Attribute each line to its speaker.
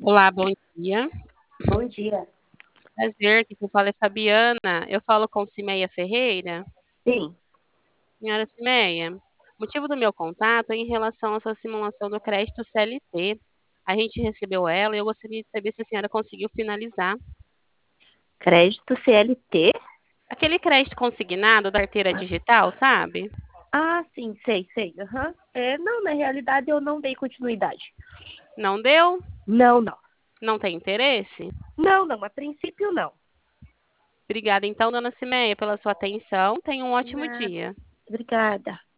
Speaker 1: Olá, bom dia.
Speaker 2: Bom dia.
Speaker 1: Prazer, aqui quem fala é Fabiana. Eu falo com Cimeia Ferreira.
Speaker 2: Sim,
Speaker 1: Senhora Cimeia, o motivo do meu contato é em relação à sua simulação do crédito CLT. A gente recebeu ela e eu gostaria de saber se a senhora conseguiu finalizar.
Speaker 2: crédito CLT?
Speaker 1: Aquele crédito consignado da carteira digital, sabe?
Speaker 2: Ah, sim, sei. Aham. Não, na realidade eu não dei continuidade.
Speaker 1: Não deu?
Speaker 2: Não.
Speaker 1: Não tem interesse?
Speaker 2: Não, a princípio não.
Speaker 1: Obrigada então, dona Cimeia, pela sua atenção. Tenha um ótimo
Speaker 2: Nada.
Speaker 1: dia.
Speaker 2: Obrigada.